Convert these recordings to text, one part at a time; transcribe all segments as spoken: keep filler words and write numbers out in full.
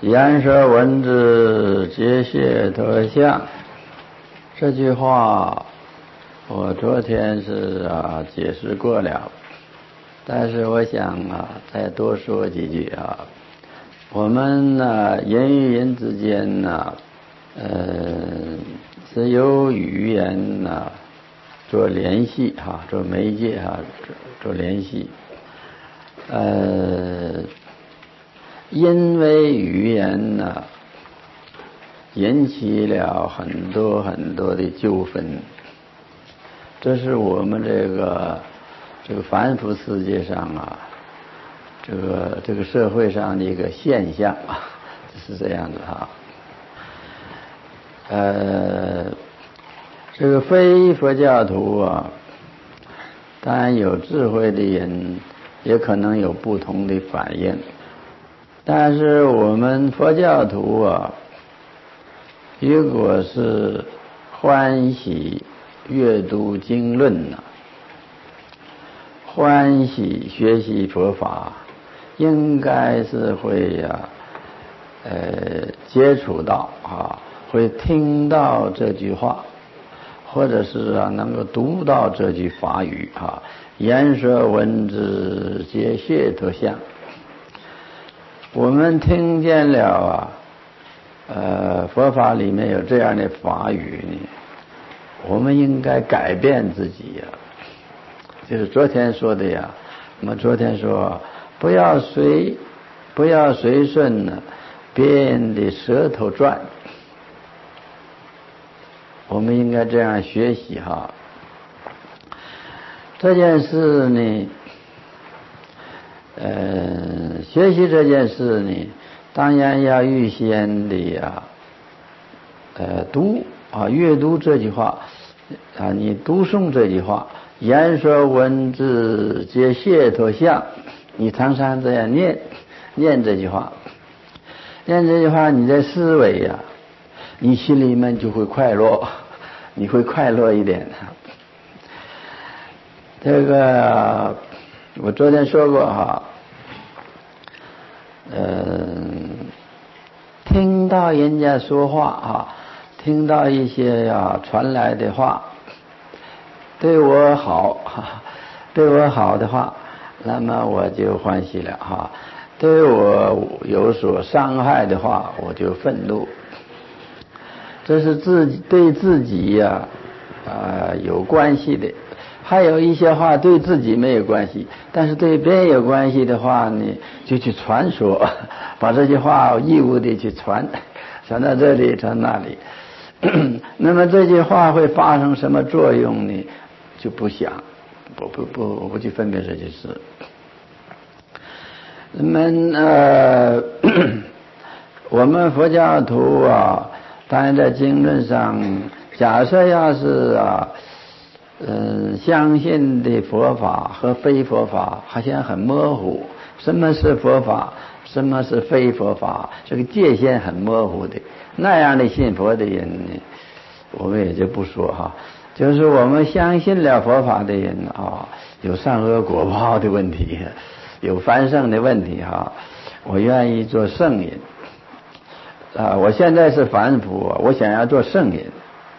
言说文字皆谢特相，这句话我昨天是啊解释过了，但是我想啊再多说几句啊。我们呢人与人之间呢，呃是由语言呢做联系哈，做媒介哈，做做联系。呃，因为语言呢引起了很多很多的纠纷，这是我们这个这个凡夫世界上啊，这个这个社会上的一个现象啊，是这样的哈。呃，这个非佛教徒啊，当然有智慧的人也可能有不同的反应，但是我们佛教徒啊，如果是欢喜阅读经论呢、啊，欢喜学习佛法，应该是会呀、啊，呃，接触到啊，会听到这句话，或者是啊能够读到这句法语啊，言说文字皆谢特相。我们听见了啊，呃，佛法里面有这样的法语呢，我们应该改变自己呀、啊。就是昨天说的呀，我们昨天说不要随不要随顺呢别人的舌头转，我们应该这样学习哈。这件事呢，呃，学习这件事呢，当然要预先的呀，呃，读啊，阅读这句话啊，你读诵这句话。言说文字皆谢特相，你常常这样念念这句话，念这句话，你在思维呀、啊，你心里面就会快乐，你会快乐一点。这个我昨天说过哈，呃，听到人家说话啊，听到一些呀、啊、传来的话。对我好，对我好的话，那么我就欢喜了哈；对我有所伤害的话，我就愤怒。这是自己对自己呀、啊，啊、呃、有关系的。还有一些话对自己没有关系，但是对别人有关系的话呢，就去传说，把这些话义务的去传，传到这里，传那里。那么这句话会发生什么作用呢？就不想，不不不，我不去分别这些事。那么呃，我们佛教徒啊，当然在经论上，假设要是啊，嗯、呃，相信的佛法和非佛法好像很模糊，什么是佛法，什么是非佛法，这个界限很模糊的。那样的信佛的人呢，我们也就不说哈。就是我们相信了佛法的人啊，有善恶果报的问题，有凡圣的问题哈。我愿意做圣人啊，我现在是凡夫，我想要做圣人，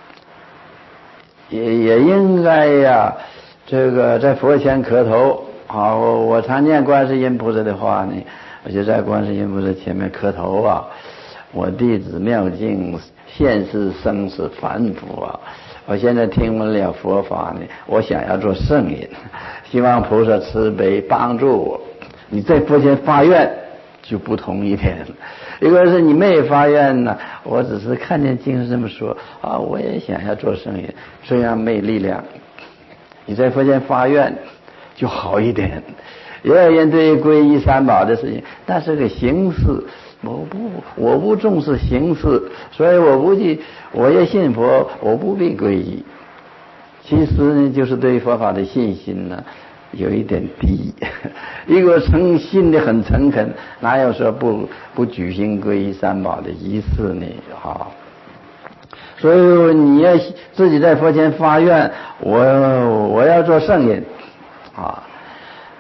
也也应该呀，这个在佛前磕头啊。我我常念观世音菩萨的话呢，我就在观世音菩萨前面磕头啊。我弟子妙净现世生是凡夫啊。我现在听闻了佛法呢，我想要做圣人，希望菩萨慈悲帮助我。你在佛前发愿就不同一点。如果是你没有发愿呢，我只是看见经上这么说啊，我也想要做圣人，这样没力量。你在佛前发愿就好一点。也有人对皈依三宝的事情，但是个形式。我不，我不重视形式，所以我估计我也信佛，我不必皈依。其实呢，就是对佛法的信心呢，有一点低。如果诚信的很诚恳，哪有说不不举行皈依三宝的仪式呢？哈。所以你要自己在佛前发愿，我我要做圣人啊。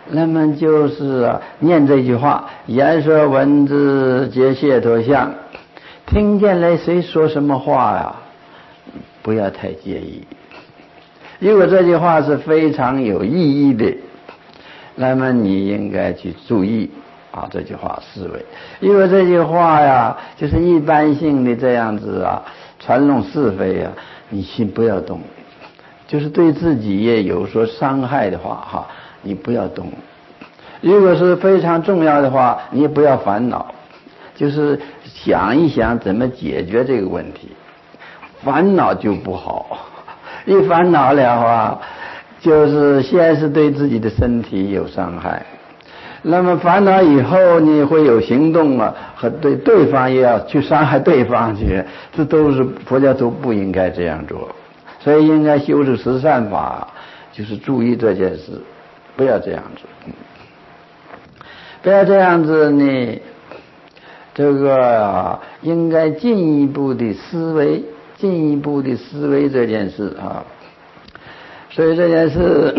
那么就是啊，念这句话，言说文字皆解脱相，听见了谁说什么话呀，不要太介意。如果这句话是非常有意义的，那么你应该去注意啊，这句话思维。如果这句话呀，就是一般性的这样子啊，传弄是非啊，你心不要动。就是对自己也有所伤害的话哈，你不要动。如果是非常重要的话，你也不要烦恼，就是想一想怎么解决这个问题。烦恼就不好，一烦恼的话，就是先是对自己的身体有伤害，那么烦恼以后你会有行动啊，和对对方也要去伤害对方去，这都是佛教都不应该这样做。所以应该修持十善法，就是注意这件事，不要这样子，不要这样子呢。这个应该进一步的思维，进一步的思维这件事啊。所以这件事，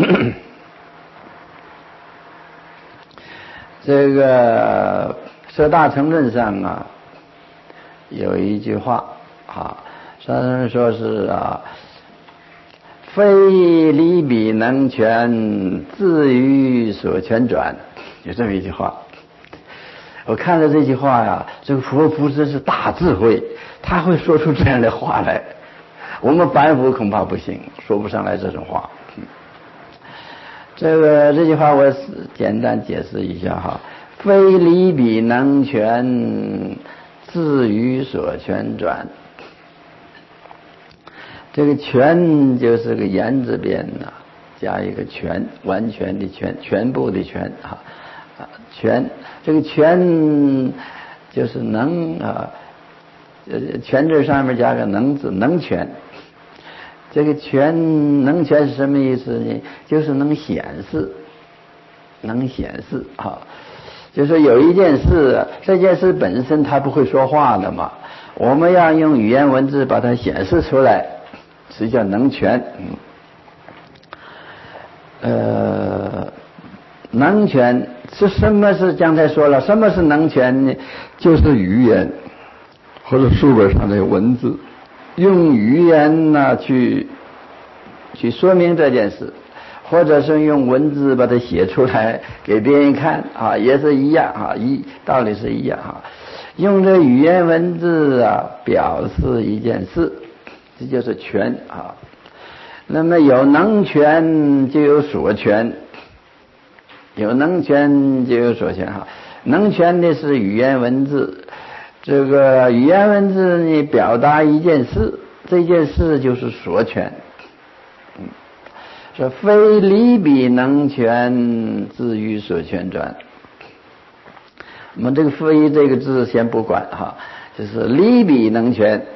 这个舍大乘论上啊，有一句话啊，上说是啊。非离彼能全，自于所全转，有这么一句话。我看了这句话呀，这个佛菩萨是大智慧，他会说出这样的话来。我们凡夫恐怕不行，说不上来这种话。这个这句话我简单解释一下哈。非离彼能全，自于所全转。这个全就是个言字边呐、啊，加一个全，完全的全，全部的全啊啊全，这个全就是能啊，呃全字上面加个能字，能全。这个全能全是什么意思呢？就是能显示，能显示啊，就是有一件事，这件事本身它不会说话的嘛，我们要用语言文字把它显示出来。实际上能全，呃，能全是什么？是刚才说了，什么是能全呢？就是语言或者书本上的文字，用语言呢、啊、去去说明这件事，或者是用文字把它写出来给别人看啊，也是一样啊，一道理是一样啊。用这语言文字啊表示一件事。这就是全啊，那么有能全就有所全，有能全就有所全哈。能全的是语言文字，这个语言文字呢表达一件事，这件事就是所全。嗯，说非离彼能全，自于所全转。我们这个非这个字先不管哈，就是离彼能全。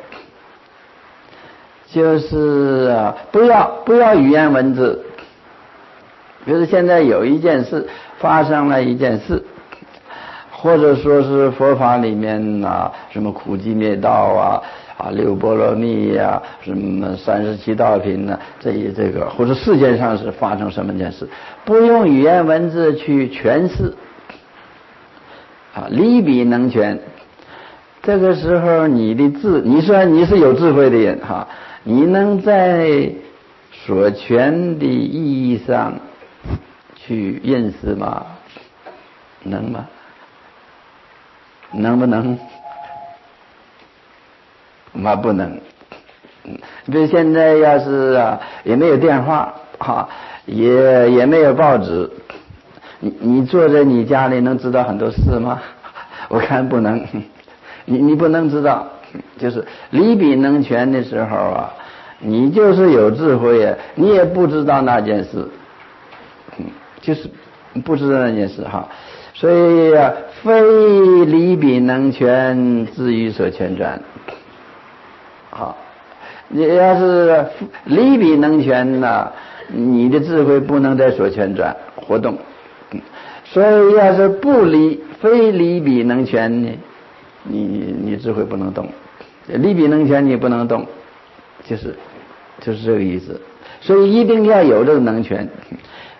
就是啊，不要不要语言文字。比如现在有一件事发生了一件事，或者说是佛法里面啊，什么苦集灭道啊，啊六波罗蜜呀、啊，什么三十七道品呢、啊，这一这个，或者世界上是发生什么件事，不用语言文字去诠释，啊，离彼能全。这个时候你的智，你虽然你是有智慧的人哈。你能在所全的意义上去认识吗？能吗？能不能？恐怕不能。比如现在要是啊，也没有电话哈，也也没有报纸，你你坐在你家里能知道很多事吗？我看不能，你你不能知道。就是离彼能全的时候啊，你就是有智慧啊，你也不知道那件事，嗯，就是不知道那件事哈。所以啊，非离彼能全，自于所全转。好，你要是离彼能全呢，你的智慧不能在所全转活动。嗯，所以要是不离，非离彼能全呢？你你智慧不能动，离彼能全你不能动，就是就是这个意思。所以一定要有这个能全。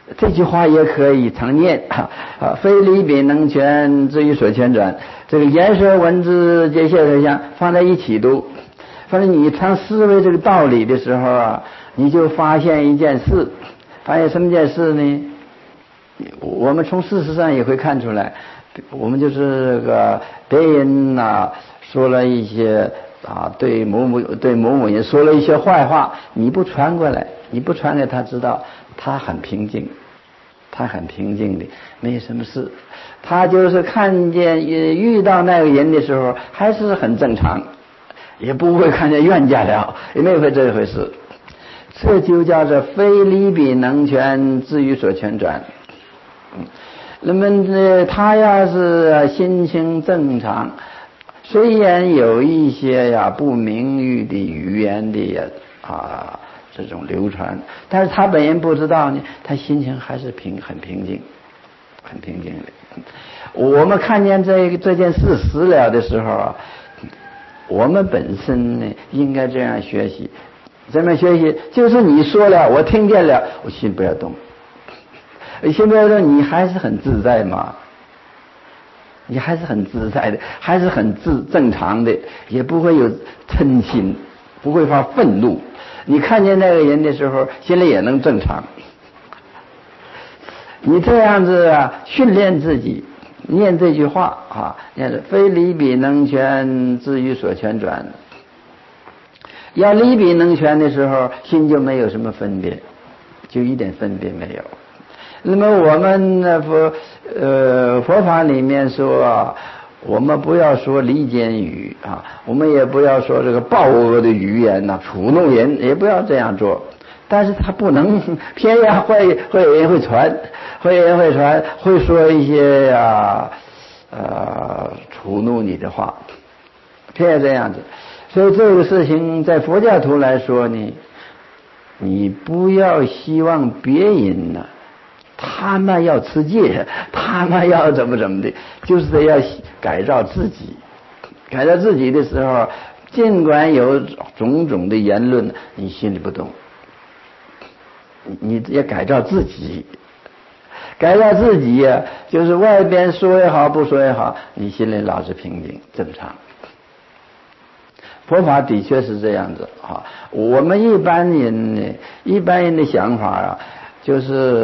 这句话也可以常念啊，非礼彼能全，至于所全转。这个言说文字结谢特相放在一起读，反正你常思维这个道理的时候啊，你就发现一件事，发现什么件事呢？我们从事实上也会看出来，我们就是这个别人呐、啊、说了一些啊对某某对某某人说了一些坏话，你不传过来，你不传给他知道，他很平静。他很平静的，没什么事。他就是看见遇到那个人的时候，还是很正常，也不会看见冤家了，也没有这回事。这就叫做非礼彼能全，至于所全转。嗯，那么呢，他要是心情正常，虽然有一些呀不明喻的语言的啊。这种流传，但是他本人不知道呢，他心情还是平很平静，很平静的。我们看见这个这件事实了的时候啊，我们本身呢应该这样学习，怎么学习？就是你说了，我听见了，我心不要动，心不要动，你还是很自在嘛，你还是很自在的，还是很自正常的，也不会有嗔心，不会发愤怒。你看见那个人的时候，心里也能正常。你这样子啊，训练自己，念这句话啊，念着非礼彼能全，至于所全转。要礼彼能全的时候，心就没有什么分别，就一点分别没有。那么我们呢佛呃佛法里面说啊，我们不要说离间语啊，我们也不要说这个暴恶的语言呐、啊，触怒人，也不要这样做。但是他不能偏要会会有人会传，会有人会传，会说一些呀呃触怒你的话，偏要这样子。所以这个事情在佛教徒来说呢，你不要希望别人呢、啊。他们要持戒，他们要怎么怎么的，就是得要改造自己。改造自己的时候，尽管有种种的言论，你心里不动，你也改造自己。改造自己呀、啊，就是外边说也好，不说也好，你心里老是平静正常。佛法的确是这样子啊。我们一般人呢，一般人的想法啊，就是、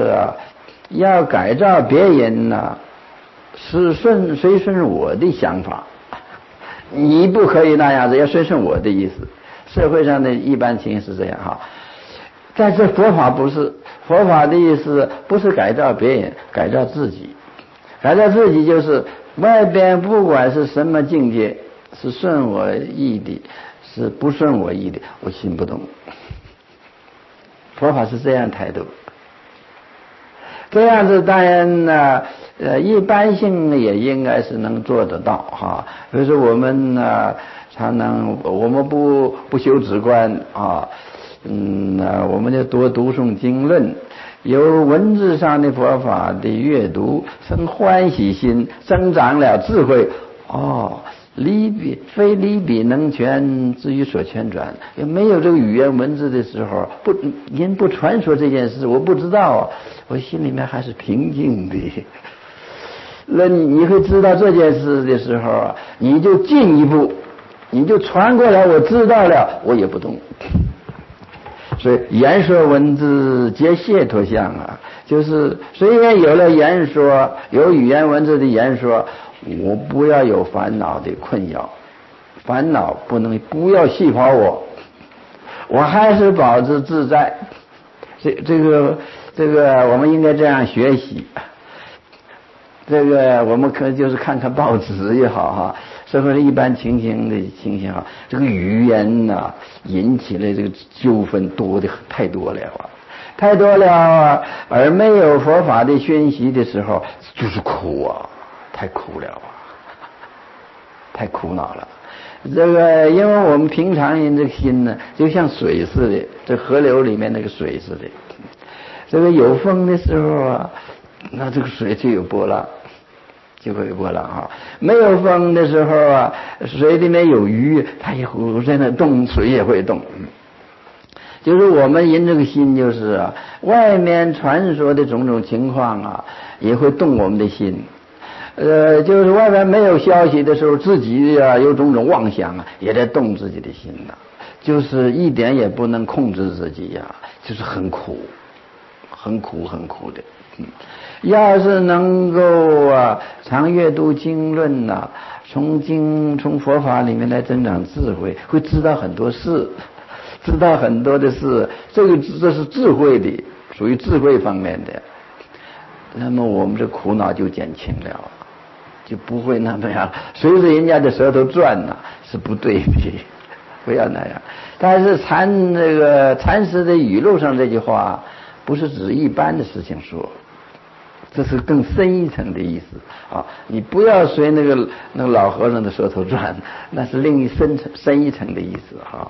啊。要改造别人呢、啊，是顺随顺我的想法，你不可以那样子，要随顺我的意思。社会上的一般情是这样哈，但是佛法不是，佛法的意思不是改造别人，改造自己。改造自己就是外边不管是什么境界，是顺我意的，是不顺我意的，我心不动。佛法是这样态度。这样子当然呢，呃，一般性也应该是能做得到哈。比如说我们呢，常常我们不不修止观啊，嗯，我们就多读诵经论，有文字上的佛法的阅读，生欢喜心，增长了智慧。哦，礼彼非礼彼能全，至于所全转。也没有这个语言文字的时候，不人不传说这件事，我不知道，我心里面还是平静的。那你你会知道这件事的时候啊，你就进一步，你就传过来，我知道了，我也不动。所以言说文字皆解脱相啊，就是虽然有了言说，有语言文字的言说，我不要有烦恼的困扰，烦恼不能不要细跑我，我还是保持自在。这这个这个我们应该这样学习。这个我们可就是看看报纸也好哈，社会的一般情形的情形啊，这个语言呐、啊、引起了这个纠纷多的太多了啊，太多了啊，而没有佛法的熏习的时候，就是苦啊，太苦了啊，太苦恼了。这个因为我们平常人这个心呢，就像水似的，这河流里面那个水似的，这个有风的时候啊，那这个水就有波浪，就会有波浪啊。没有风的时候啊，水里面有鱼，它也会在那动，水也会动。 就是我们人这个心就是啊，外面传说的种种情况啊，也会动我们的心。呃，就是外面没有消息的时候，自己啊有种种妄想啊，也在动自己的心呐、啊，就是一点也不能控制自己呀、啊，就是很苦，很苦很苦的。嗯，要是能够啊常阅读经论呐、啊，从经从佛法里面来增长智慧，会知道很多事，知道很多的事，这个这是智慧的，属于智慧方面的。那么我们这苦恼就减轻了，就不会那么样随着人家的舌头转呐、啊，是不对的，不要那样。但是禅这个禅师的语录上这句话，不是指一般的事情说，这是更深一层的意思啊！你不要随那个那个老和尚的舌头转，那是另一深层深一层的意思哈。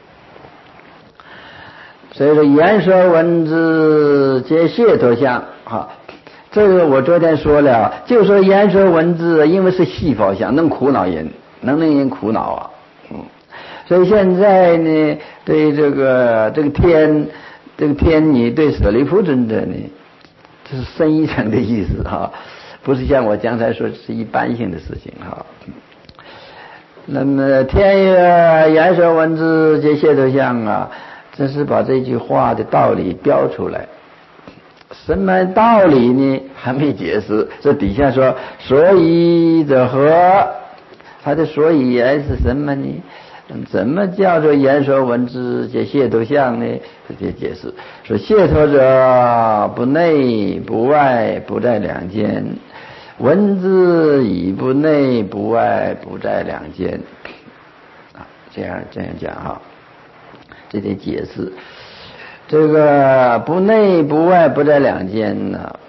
所以说，言说文字皆解脱相哈。这个我昨天说了，就说言说文字，因为是细胞相，能苦恼人，能令人苦恼啊。嗯，所以现在呢，对这个这个天，这个天女对舍利弗尊者呢，这是深一层的意思哈，不是像我刚才说是一般性的事情哈。那么天曰言说文字皆解脱相啊，这是把这句话的道理标出来。什么道理呢？还没解释。这底下说所以者何？它的所以言是什么呢？怎么叫做言说文字皆解脱相呢？这些解释说，解脱者不内不外不在两间，文字已不内不外不在两间啊，这样这样讲哈，这得解释。这个不内不外不在两间呢，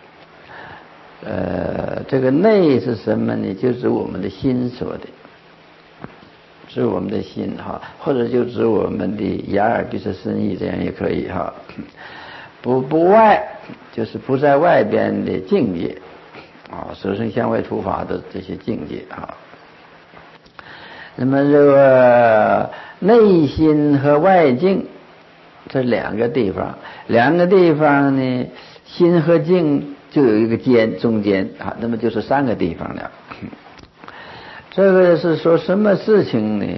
呃，这个内是什么呢？就指我们的心说的，指我们的心哈，或者就指我们的眼耳鼻舌身意，这样也可以哈。不不外就是不在外边的境界啊，舍身相位处法的这些境界啊。那么这个内心和外境。这两个地方，两个地方呢，心和境就有一个间，中间啊，那么就是三个地方了。这个是说什么事情呢？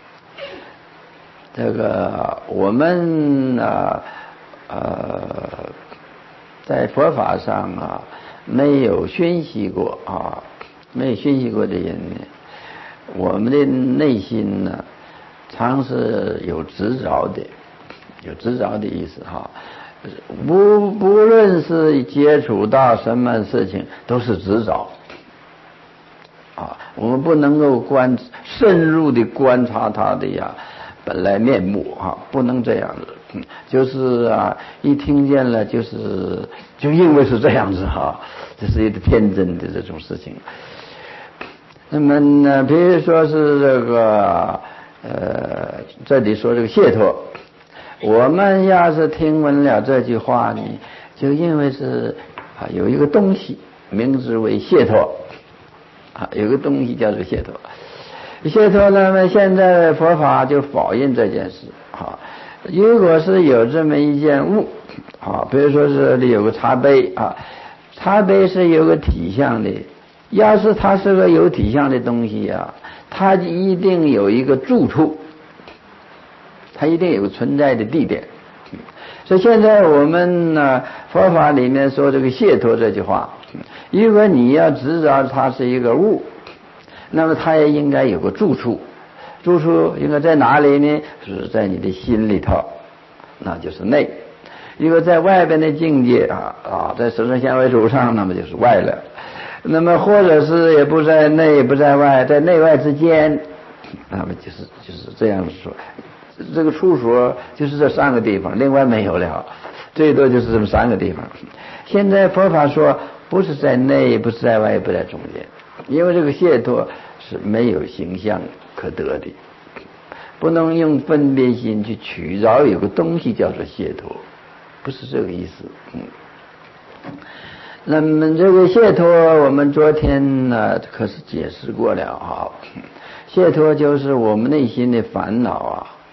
这个我们啊呃，在佛法上啊，没有熏习过啊，没有熏习过的人呢，我们的内心呢，常是有执着的。有执着的意思哈，不不论是接触到什么事情，都是执着啊。我们不能够观深入的观察它的呀本来面目啊，不能这样子。嗯，就是啊，一听见了就是就因为是这样子哈，这是一个天真的这种事情。那么呢，比如说是这个呃，这里说这个解脱。我们要是听闻了这句话呢，就因为是啊有一个东西名字为解脱啊，有个东西叫做解脱。解脱那么现在佛法就否认这件事啊。如果是有这么一件物啊，比如说这里有个茶杯啊，茶杯是有个体相的，要是它是个有体相的东西啊，它一定有一个住处。它一定有存在的地点，所以现在我们呢佛法里面说这个解脱这句话，如果你要知道它是一个物，那么它也应该有个住处，住处应该在哪里呢？是在你的心里头，那就是内。如果在外边的境界啊啊，在舍身相位处上，那么就是外了。那么或者是也不在内不在外，在内外之间，那么就是就是这样说。这个处所就是这三个地方，另外没有了，最多就是这么三个地方。现在佛法说不是在内，不是在外，也不在中间，因为这个解脱是没有形象可得的，不能用分别心去取着有个东西叫做解脱，不是这个意思。嗯，那么这个解脱我们昨天呢可是解释过了啊，解脱就是我们内心的烦恼啊，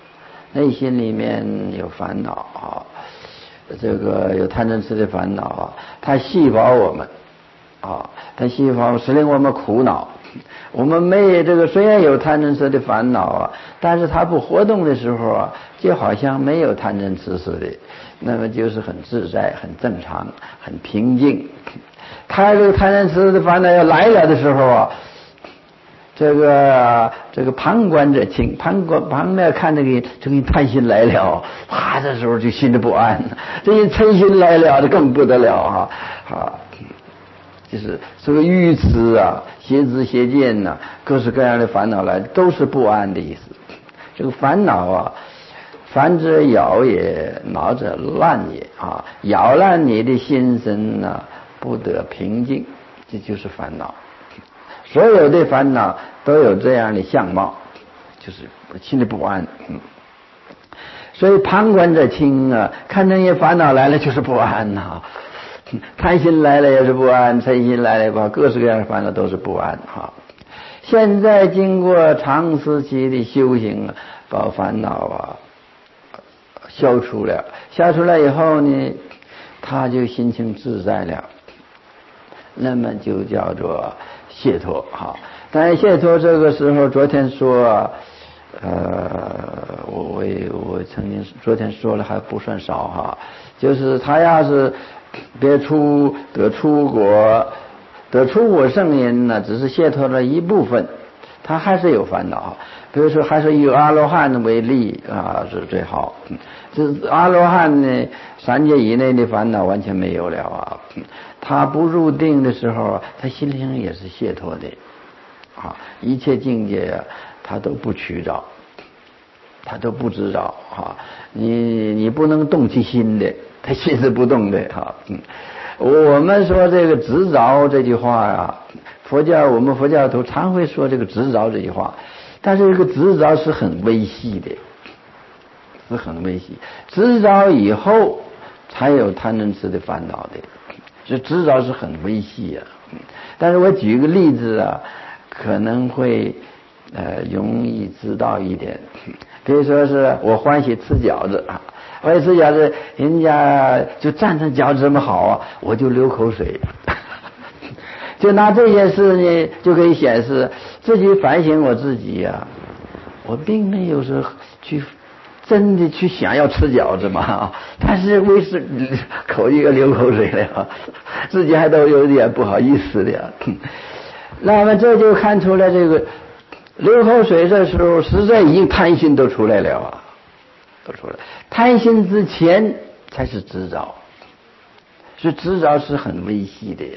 内心里面有烦恼啊，这个有贪嗔痴的烦恼啊，它细胞我们啊，它细胞使令我们苦恼。我们没这个虽然有贪嗔痴的烦恼啊，但是它不活动的时候啊，就好像没有贪嗔痴似的，那么就是很自在、很正常、很平静。他这个贪嗔痴的烦恼要来了的时候啊，这个这个旁观者清，旁观旁边看这个这个贪心来了，他这时候就心里不安，这些嗔心来了，这更不得了啊啊！就是这个愚痴啊、邪知邪见呐、啊，各式各样的烦恼来，都是不安的意思。这个烦恼啊，烦者扰也，恼者乱也啊，扰乱你的心神呐、啊，不得平静，这就是烦恼。所有的烦恼都有这样的相貌，就是心里不安。嗯，所以旁观者清啊，看那些烦恼来了就是不安呐、啊。贪心来了也是不安，嗔心来了也不安，各式各样的烦恼都是不安哈。现在经过长时期的修行啊，把烦恼啊消除了，消除了以后呢，他就心情自在了，那么就叫做解脱哈。但是解脱这个时候，昨天说，呃，我我我曾经昨天说了还不算少哈，就是他要是别出得出国，得出国圣人呢，只是解脱了一部分，他还是有烦恼。比如说，还是以阿罗汉为例啊，是最好。这阿罗汉呢，三界以内的烦恼完全没有了啊。他不入定的时候，他心灵也是解脱的啊，一切境界啊，他都不取着，他都不知道啊。你你不能动其心的。他心是不动的哈，嗯，我们说这个执着这句话啊，佛教我们佛教徒常会说这个执着这句话，但是这个执着是很微细的，是很微细。执着以后才有贪嗔痴的烦恼的，这执着是很微细啊。但是我举个例子啊，可能会呃容易知道一点。比如说是我欢喜吃饺子啊。我也吃饺子，人家就赞成饺子这么好啊，我就流口水。就拿这件事呢，就可以显示自己反省我自己呀、啊，我并没有说去真的去想要吃饺子嘛，但是为什口一个流口水了，自己还都有点不好意思的呀。那么这就看出来，这个流口水这时候，实在已经贪心都出来了啊。出来，贪心之前才是执着，所以执着是很微细的呀。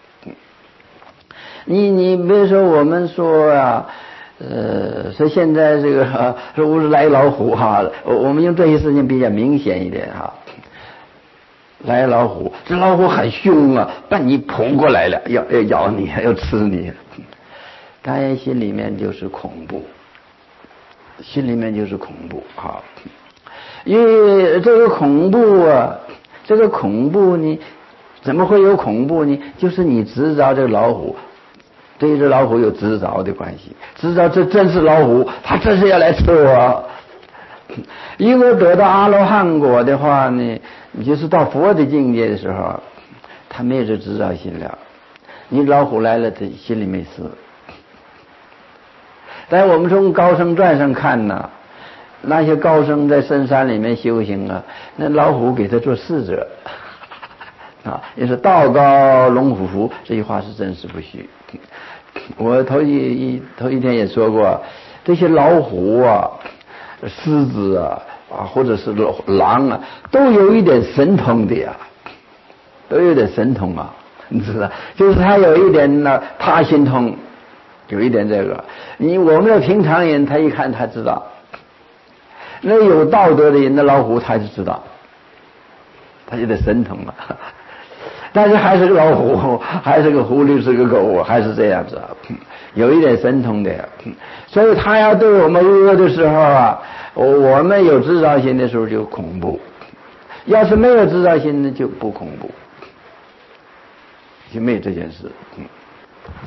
你你比如说我们说啊，呃，说现在这个说屋里来老虎哈，我们用这些事情比较明显一点哈。来老虎，这老虎很凶啊，把你扑过来了，要要咬你，要吃你，当然心里面就是恐怖，心里面就是恐怖哈。因为这个恐怖啊，这个恐怖呢，怎么会有恐怖呢？就是你执着这个老虎，对这老虎有执着的关系，执着这真是老虎，他真是要来吃我。如果得到阿罗汉果的话呢，你就是到佛的境界的时候，他没有这执着心了，你老虎来了，他心里没事。但我们从高僧传上看呢，那些高僧在深山里面修行啊，那老虎给他做侍者啊，也是道高龙虎伏，这句话是真实不虚。我头一一头一天也说过，这些老虎啊、狮子啊啊，或者是狼啊，都有一点神通的呀，都有点神通啊，你知道，就是他有一点呢他心通，有一点这个。你我们的平常人，他一看他知道。那有道德的人，那老虎他就知道，他就得神通了，但是还是个老虎，还是个狐狸，是个狗，还是这样子，有一点神通的。所以他要对我们恶的时候啊，我们有执着心的时候就恐怖，要是没有执着心呢就不恐怖，就没有这件事。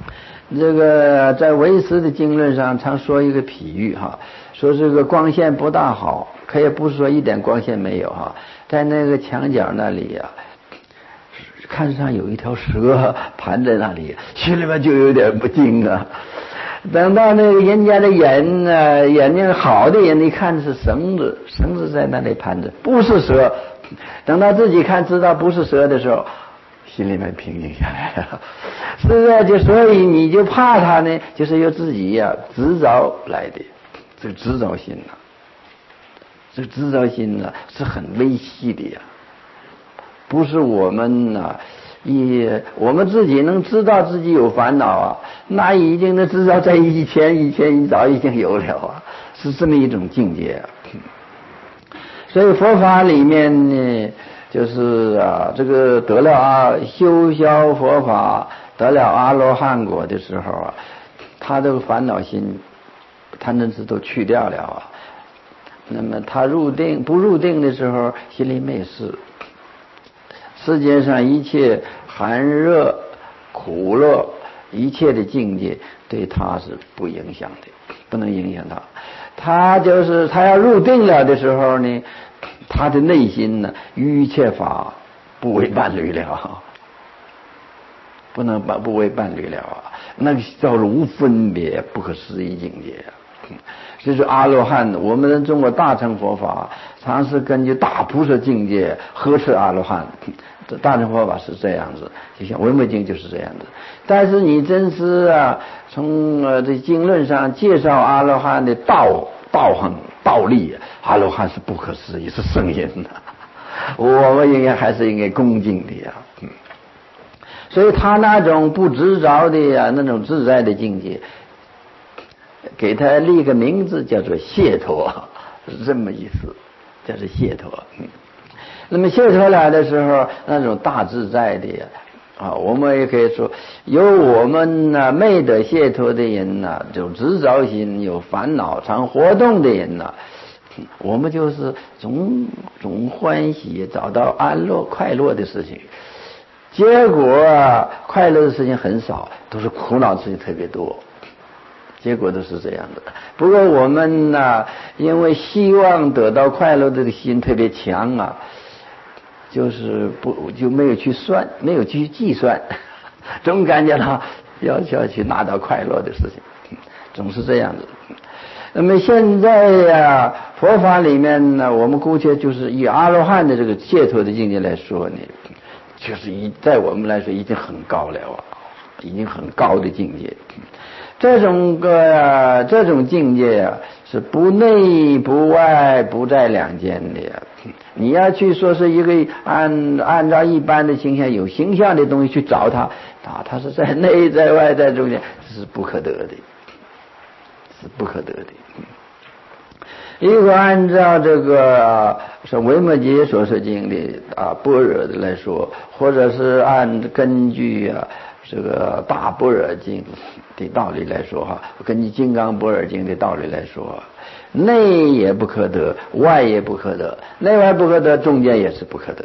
这个在唯识的经论上常说一个比喻哈，说这个光线不大好，可也不是说一点光线没有哈，在那个墙角那里呀、啊，看上有一条蛇盘在那里，心里面就有点不静啊。等到那个人家的眼呢，眼睛好的人，一看是绳子，绳子在那里盘着，不是蛇。等到自己看知道不是蛇的时候，心里面平静下来了。是啊，就所以你就怕它呢，就是由自己呀、啊、执着来的，这个执着心呐、啊，这个执着心呢、啊、是很微细的呀，不是我们呐、啊。也我们自己能知道自己有烦恼啊，那已经能知道在以前以前一早已经有了啊，是这么一种境界啊。所以佛法里面呢，就是啊，这个得了啊修消佛法得了阿罗汉果的时候啊，他这个烦恼心贪嗔痴都去掉了啊。那么他入定不入定的时候，心里没事。世界上一切寒热苦乐一切的境界对他是不影响的，不能影响他。他就是他要入定了的时候呢，他的内心呢于一切法不为伴侣了，不能把不为伴侣了啊，那个叫无分别不可思议境界啊。这是阿罗汉，我们中国大乘佛法常是根据大菩萨境界呵斥阿罗汉，这大乘佛法是这样子，就像维摩经就是这样子。但是你真是啊，从呃这经论上介绍阿罗汉的道道行道力，阿罗汉是不可思议，是圣人呐、啊，我们应该还是应该恭敬的呀、啊。嗯，所以他那种不执着的呀、啊，那种自在的境界。给他立个名字叫做解脱，是这么意思，叫做解脱。嗯，那么解脱来的时候，那种大自在的呀，啊，我们也可以说，有我们呢、啊、没得解脱的人呐、啊，有执着心、有烦恼常活动的人呐、啊，我们就是总总欢喜找到安乐快乐的事情，结果啊，快乐的事情很少，都是苦恼的事情特别多。结果都是这样的。不过我们呢、啊，因为希望得到快乐的心特别强啊，就是不就没有去算，没有去计算，总感觉到要要去拿到快乐的事情，总是这样子。那么现在呀、啊，佛法里面呢，我们姑且就是以阿罗汉的这个解脱的境界来说呢，就是一在我们来说已经很高了啊，已经很高的境界。这种个这种境界啊，是不内不外不在两间的呀。你要去说是一个按按照一般的形象有形象的东西去找它啊，它是在内在外在中间，这是不可得的，是不可得的。如果按照这个是维摩诘所说经的啊般若的来说，或者是按根据啊这个大般若经的道理来说哈，根据金刚般若经的道理来说，内也不可得，外也不可得，内外不可得，中间也是不可得。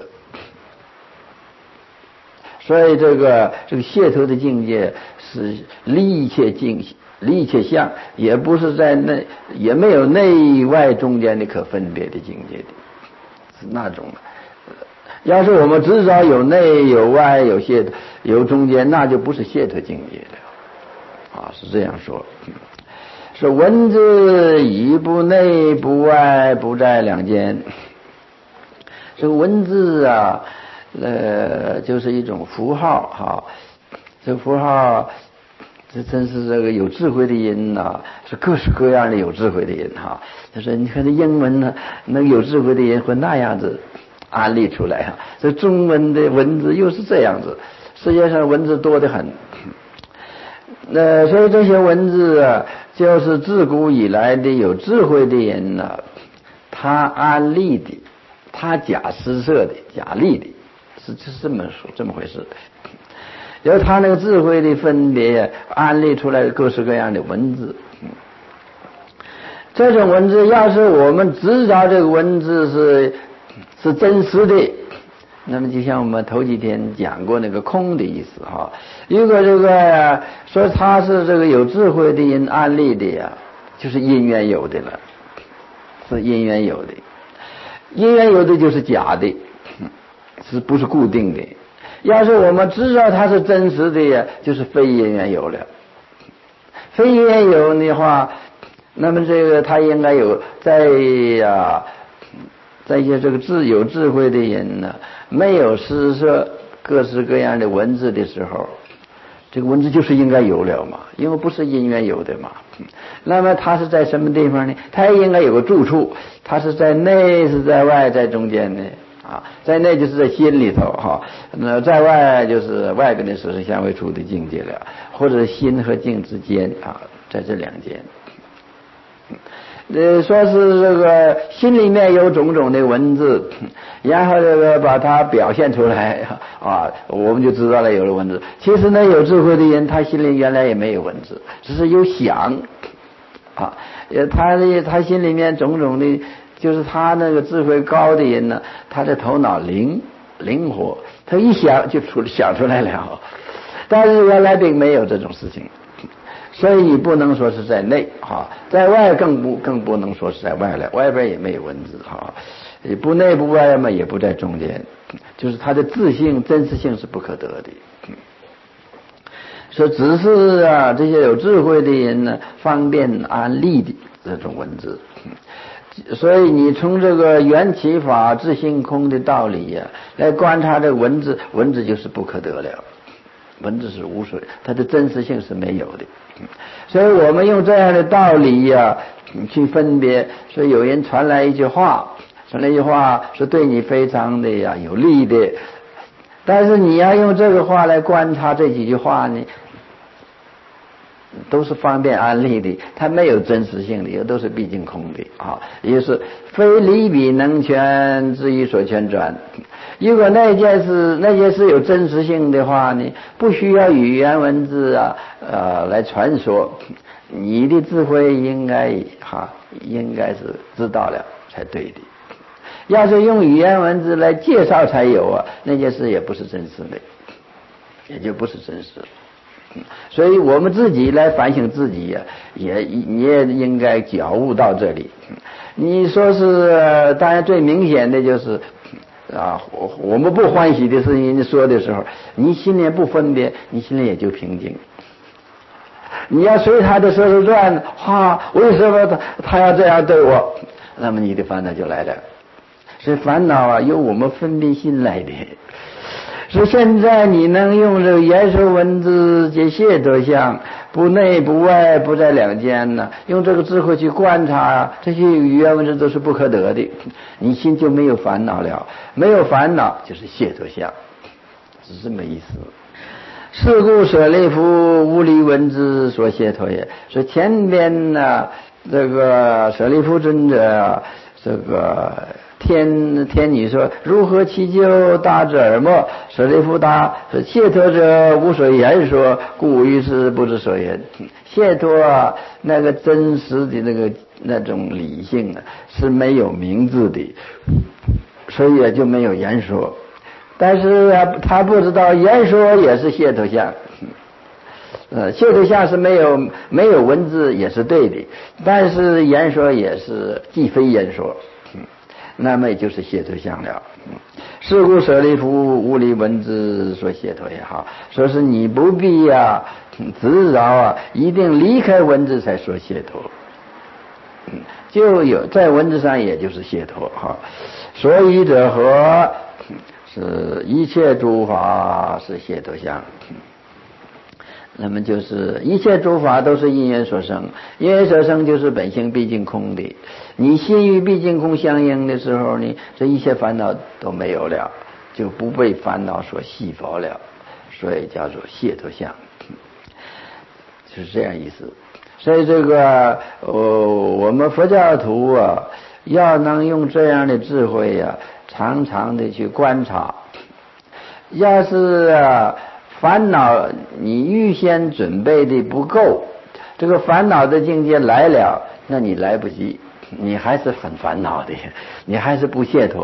所以这个这个解脱的境界是离一切境离一切相，也不是在内，也没有内外中间的可分别的境界的，是那种的。要是我们至少有内有外有解脱有中间，那就不是解脱境界了啊，是这样说。是文字以不内不外不在两间。这个文字啊，呃，就是一种符号哈。这个符号，这真是这个有智慧的人呐、啊，是各式各样的有智慧的人哈。就是你看这英文呢，那有智慧的人会那样子安利出来啊。这中文的文字又是这样子，世界上文字多得很。呃，所以这些文字啊，就是自古以来的有智慧的人呢、啊，他安利的，他假施设的，假立的，是是这么说这么回事。由他那个智慧的分别安利出来各式各样的文字。这种文字要是我们知道这个文字是是真实的， 那么就像我们头几天讲过那个空的意思哈，如果这个说他是这个有智慧的人安立的呀，就是因缘有的了，是因缘有的，因缘有的就是假的，是不是固定的？要是我们知道它是真实的呀，就是非因缘有了。非因缘有的话，那么这个他应该有在呀，在一些这个智有智慧的人呢，没有施设各式各样的文字的时候，这个文字就是应该有了嘛，因为不是因缘有的嘛。那么它是在什么地方呢？它应该有个住处，它是在内是在外，在中间呢啊，在内就是在心里头哈，那在外就是外边的事是相为处的境界了，或者心和境之间啊，在这两间。呃，说是这个心里面有种种的文字，然后这个把它表现出来啊，我们就知道了有了文字。其实呢，有智慧的人，他心里原来也没有文字，只是有想啊，呃，他的他心里面种种的，就是他那个智慧高的人呢，他的头脑灵灵活，他一想就出想出来了，但是原来并没有这种事情。所以你不能说是在内哈，在外更不更不能说是在外了，外边也没有文字哈，也不内不外嘛，也不在中间，就是他的自性真实性是不可得的。说只是啊，这些有智慧的人呢，方便安立的这种文字，所以你从这个缘起法自性空的道理呀、啊，来观察这个文字，文字就是不可得了。文字是无水，它的真实性是没有的，所以我们用这样的道理呀、啊、去分别。所以有人传来一句话，传来一句话是对你非常的呀有利的，但是你要用这个话来观察这几句话呢，都是方便安立的，它没有真实性的，也都是毕竟空的啊，也就是非理彼能全，至于所全转。如果那件事那件事有真实性的话呢，不需要语言文字啊呃来传说，你的智慧应该哈应该是知道了才对的。要是用语言文字来介绍才有啊，那件事也不是真实的，也就不是真实。所以我们自己来反省自己呀、啊，也你也应该觉悟到这里。你说是，当然最明显的就是啊，我我们不欢喜的事情，你说的时候，你心里不分别，你心里也就平静。你要随他的说说转，哈，为什么他他要这样对我？那么你的烦恼就来了。所以烦恼啊，由我们分别心来的。所以现在你能用这个言说文字解解脱相，不内不外，不在两间呢，用这个智慧去观察这些语言文字都是不可得的，你心就没有烦恼了，没有烦恼就是解脱相，是这么意思。是故舍利弗，无离文字所解脱也。所以前边呢，这个舍利弗尊者，这个天天女说如何祈求大智耳目，舍利弗答说解脱者无所言说，故于是不知所言。解脱啊，那个真实的那个那种理性啊是没有名字的，所以也就没有言说。但是啊，他不知道言说也是解脱相，呃，解脱相是没有没有文字也是对的，但是言说也是既非言说，那么也就是解脱相了。是故舍利弗，无离文字所解脱也好，说是你不必啊执着啊，一定离开文字才说解脱，就有在文字上也就是解脱哈。所以者何？是一切诸法是解脱相，那么就是一切诸法都是因缘所生，因缘所生就是本性毕竟空的，你心与毕竟空相应的时候呢，这一切烦恼都没有了，就不被烦恼所系缚了，所以叫做解脱相，是这样意思。所以这个呃，我们佛教徒啊，要能用这样的智慧呀、啊，常常的去观察。要是啊烦恼你预先准备的不够，这个烦恼的境界来了，那你来不及，你还是很烦恼的，你还是不解脱。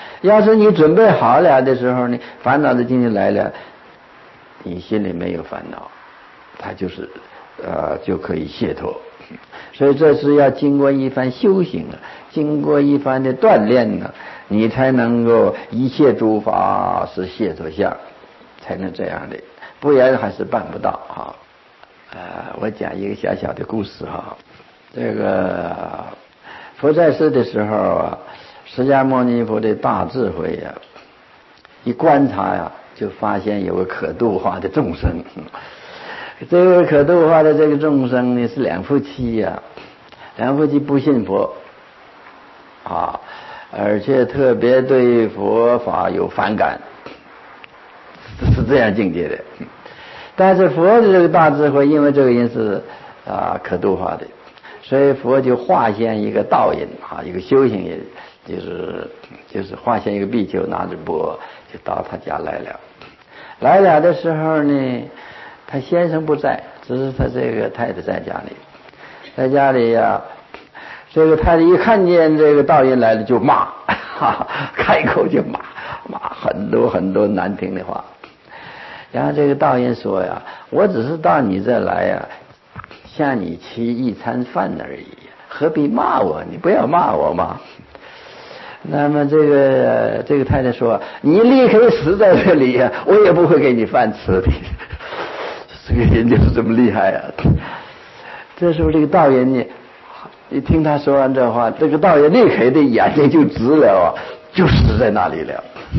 要是你准备好了的时候呢，烦恼的境界来了，你心里没有烦恼，它就是呃就可以解脱。所以这是要经过一番修行啊，经过一番的锻炼呢，你才能够一切诸法是解脱相，才能这样的，不然还是办不到啊。呃，我讲一个小小的故事哈。这个佛在世的时候啊，释迦牟尼佛的大智慧呀、啊，一观察呀、啊，就发现有个可度化的众生。这个可度化的这个众生呢，是两夫妻呀、啊，两夫妻不信佛啊，而且特别对佛法有反感，是这样境界的。但是佛的这个大智慧，因为这个人是啊可度化的，所以佛就化现一个道人啊，一个修行人，就是就是化现一个比丘，拿着钵就到他家来了。来了的时候呢，他先生不在，只是他这个太太在家里，在家里呀、啊，这个太太一看见这个道人来了就骂，哈哈，开口就骂，骂很多很多难听的话。然后这个道人说呀，我只是到你这来呀、啊，向你吃一餐饭而已，何必骂我？你不要骂我嘛。那么这个这个太太说，你立刻死在这里呀、啊，我也不会给你饭吃的。这个人就是这么厉害啊。这时候这个道人呢，一听他说完这话，这个道人立刻的眼睛就直了啊，就死在那里了。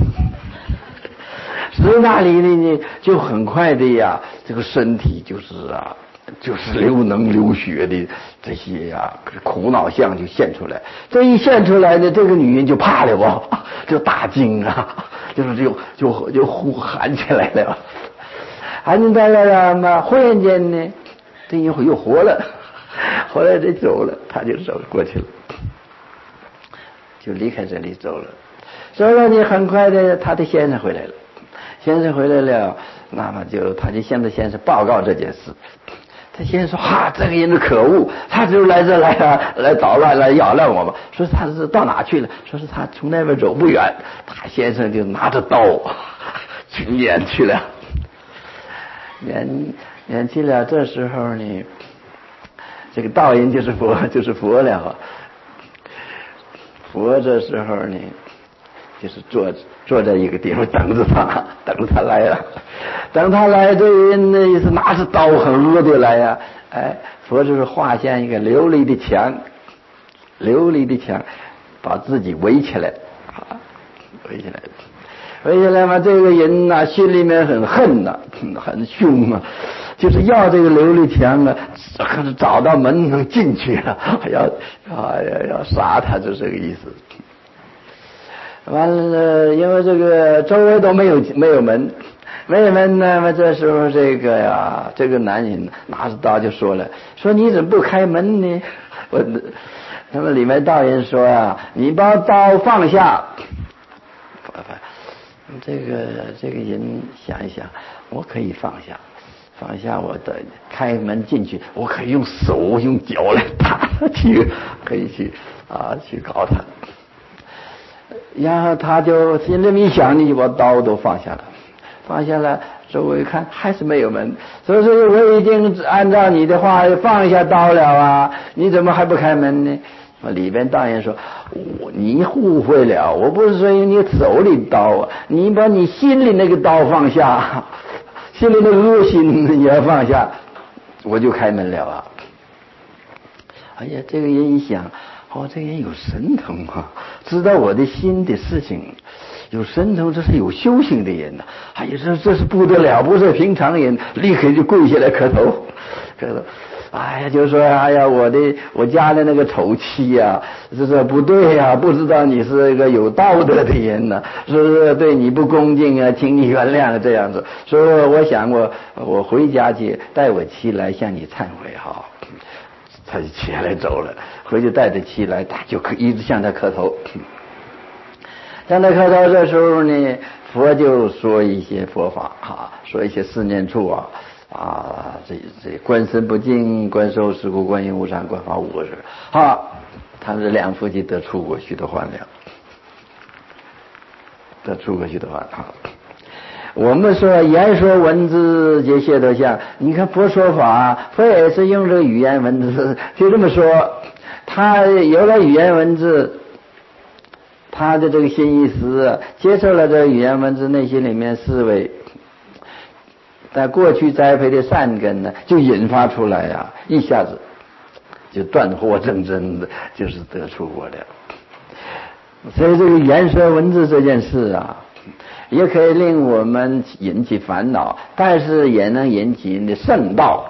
死在那里呢，就很快的呀，这个身体就是啊，就是流脓流血的这些呀、啊、苦恼相就现出来。这一现出来呢，这个女人就怕了吧，就大惊啊，就是就就就呼喊起来了。喊起来了嘛，忽然间呢，这一会又活了，后来就走了，他就走过去了，就离开这里走了。走了呢，很快的，他的先生回来了。先生回来了，那么就他就向他先生报告这件事。他先生说：“哈，这个人的可恶，他就来这来啊，来捣乱，来扰乱我们。说他是到哪去了？说是他从那边走不远，他先生就拿着刀去撵去了。撵撵去了，这时候呢，这个道人就是佛，就是佛了。佛这时候呢，就是坐坐在一个地方等着他，等着他来了。等他来，这人呢是拿着刀很恶的来呀、啊。哎，佛就是画现一个琉璃的墙，琉璃的墙，把自己围起来，啊，围起来，围起来嘛。这个人呐、啊，心里面很恨呐、啊，很凶啊，就是要这个琉璃墙啊，可是找到门能进去了，要啊要要杀他，就这个意思。完了，因为这个周围都没有没有门，没有门，那么这时候这个呀，这个男人拿着刀就说了，说你怎么不开门呢？我，那么里面道人说啊，你把刀放下。这个这个人想一想，我可以放下，放下我的开门进去，我可以用手用脚来打去，可以去啊去搞他。然后他就心里一想，你就把刀都放下了，放下了，周围看还是没有门，所以说我已经按照你的话放下刀了啊，你怎么还不开门呢？里边道人说，我你误会了，我不是说你手里刀啊，你把你心里那个刀放下，心里的恶心也要放下，我就开门了啊。哎呀，这个人一想，哦，这个人有神通啊，知道我的心的事情，有神通，这是有修行的人呐、啊。哎呀，这这是不得了，不是平常人，立刻就跪下来磕头，磕头。哎呀，就说哎呀，我的我家的那个丑妻呀、啊，这这不对呀、啊，不知道你是一个有道德的人呢、啊，说是对你不恭敬啊，请你原谅这样子。所以我想我我回家去带我妻来向你忏悔哈。他就起来走了，回去带着妻来，他就一直向他磕头，向他磕头。这时候呢，佛就说一些佛法啊，说一些四念处啊啊，这这观身不净，观受是故，观音无常，观法无我是。好，他们这两夫妻得出国许多欢了。 得出过去的话。我们说言说文字皆谢头相，你看佛说法，佛也是用这个语言文字，就这么说，他有了语言文字，他的这个心意思接受了这个语言文字，内心里面思维，在过去栽培的善根呢，就引发出来呀、啊，一下子就断货铮铮的，就是得出果了。所以这个言说文字这件事啊，也可以令我们引起烦恼，但是也能引起你的圣道。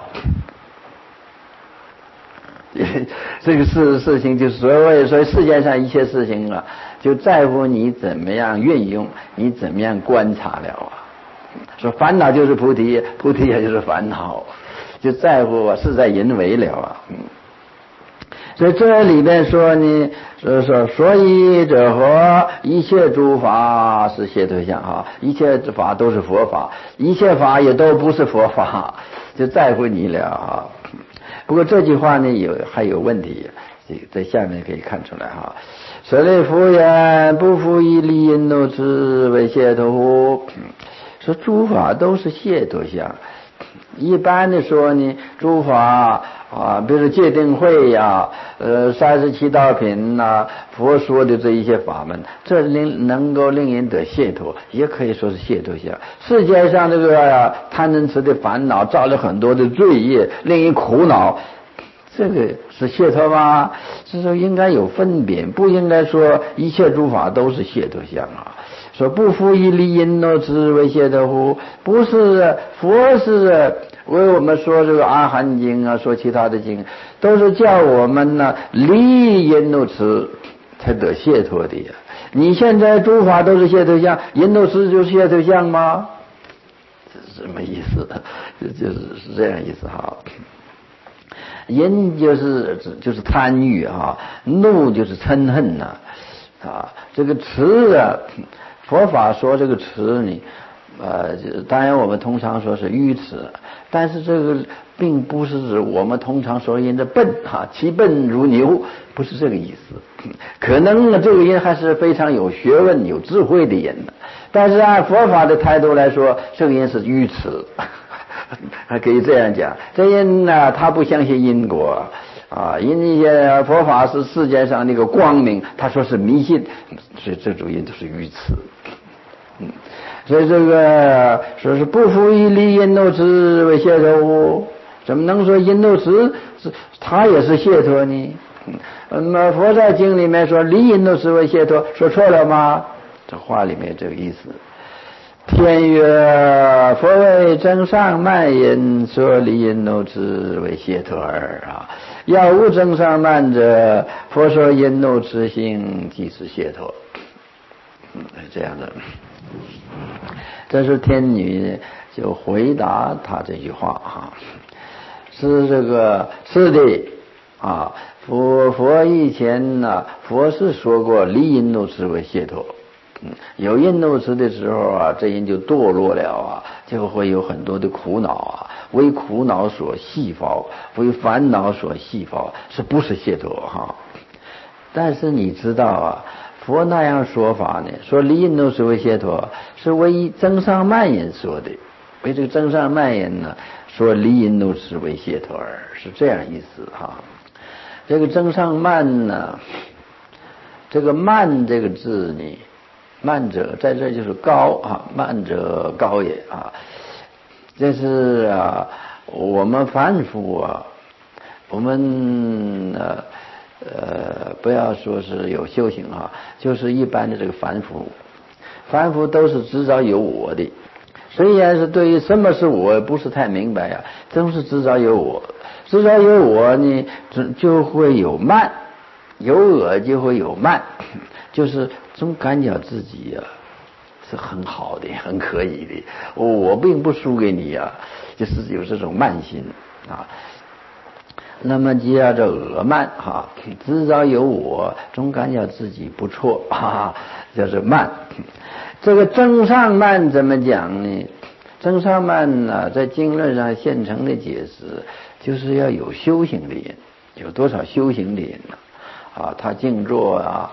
这个事事情就是所谓，所以世界上一切事情啊，就在乎你怎么样运用，你怎么样观察了啊。说烦恼就是菩提，菩提也就是烦恼，就在乎啊，事在人为了啊。嗯，所以这里边说呢，说说所以者何？一切诸法是谢头相啊，一切法都是佛法，一切法也都不是佛法，就在乎你了啊。不过这句话呢，有还有问题，在下面可以看出来哈。舍利弗言：不复以利因怒痴为谢头乎？说诸法都是谢头相。一般的说呢，诸法啊，比如戒定慧呀，呃，三十七道品呐，佛说的这一些法门，这令能够令人得解脱，也可以说是解脱相。世界上这个、啊、贪嗔痴的烦恼，造了很多的罪业，令人苦恼，这个是解脱吗？是说应该有分别，不应该说一切诸法都是解脱相啊。说不复以利因怒痴为解脱乎？不是，佛是为我们说这个阿含经啊，说其他的经，都是叫我们呢离因怒痴才得解脱的呀。你现在诸法都是解脱相，因怒痴就是解脱相吗？这是什么意思？就就是是这样意思哈。因就是就是贪欲啊，怒就是嗔恨呐啊，这个痴啊。佛法说这个痴呢，呃，当然我们通常说是愚痴，但是这个并不是指我们通常说人的笨哈，其笨如牛，不是这个意思。可能呢，这个人还是非常有学问、有智慧的人呢，但是按佛法的态度来说，这个人是愚痴，还可以这样讲。这人呢，他不相信因果。啊，因那些佛法是世界上那个光明，他说是迷信，所以这种人都是愚痴。嗯，所以这个说是不复以利因怒痴为解脱乎？怎么能说因怒痴是他也是解脱呢？那么佛在经里面说离因怒痴为解脱，说错了吗？这话里面这个意思。天曰：佛为增上慢因，说离因怒痴为解脱耳啊。要无增上慢者，佛说因怒痴性即是解脱。嗯，这样的。这是天女就回答他这句话哈，是这个是的啊。佛佛以前呢、啊，佛是说过离因怒痴为解脱。嗯，有因怒痴的时候啊，这人就堕落了啊，就会有很多的苦恼啊，为苦恼所系缚，为烦恼所系缚，是不是解脱哈？但是你知道啊，佛那样说法呢，说离因怒痴为解脱，是为增上慢因说的，为这个增上慢因呢，说离因怒痴为解脱耳，是这样意思哈。这个增上慢呢，这个慢这个字呢，慢者在这就是高啊，慢者高也啊。这是啊，我们凡夫啊，我们呃呃不要说是有修行啊，就是一般的这个凡夫，凡夫都是执着有我的，虽然是对于什么是我不是太明白呀、啊，都是执着有我，执着有我呢，就会有慢，有我就会有慢，就是总感觉自己呀、啊、是很好的，很可以的，我并不输给你啊，就是有这种慢心啊。那么就叫做我慢哈，执着有我，总感觉自己不错啊，叫做慢。这个增上慢怎么讲呢？增上慢呢、啊，在经论上现成的解释，就是要有修行的人，有多少修行的人呢？啊，他静坐啊，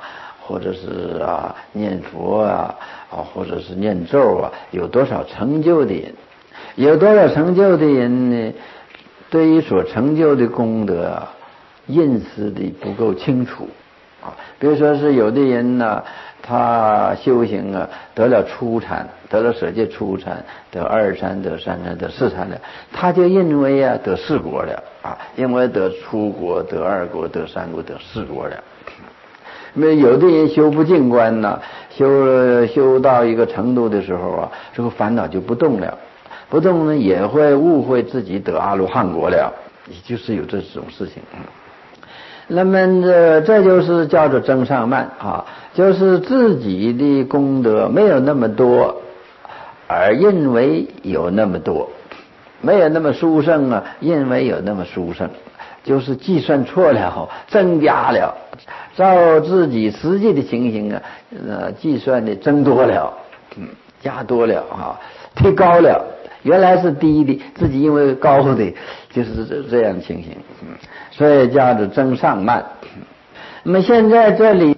或者是啊念佛啊啊或者是念咒啊，有多少成就的人，有多少成就的人呢？对于所成就的功德啊，认识的不够清楚啊。比如说是有的人呢、啊，他修行啊，得了初禅，得了舍戒初禅，得二禅，得三禅，得四禅了，他就认为啊得四果了啊，因为得初果，得二果，得三果，得四果了。那有的人修不净观呢，修修到一个程度的时候啊，这个烦恼就不动了，不动呢也会误会自己得阿罗汉果了，就是有这种事情。那么这这就是叫做增上慢啊，就是自己的功德没有那么多，而认为有那么多，没有那么殊胜啊，认为有那么殊胜，就是计算错了，增加了，照自己实际的情形啊，呃，计算的增多了，嗯，加多了啊，提高了。原来是低的，自己因为高的，就是这这样情形，嗯，所以叫做增上慢。那么现在这里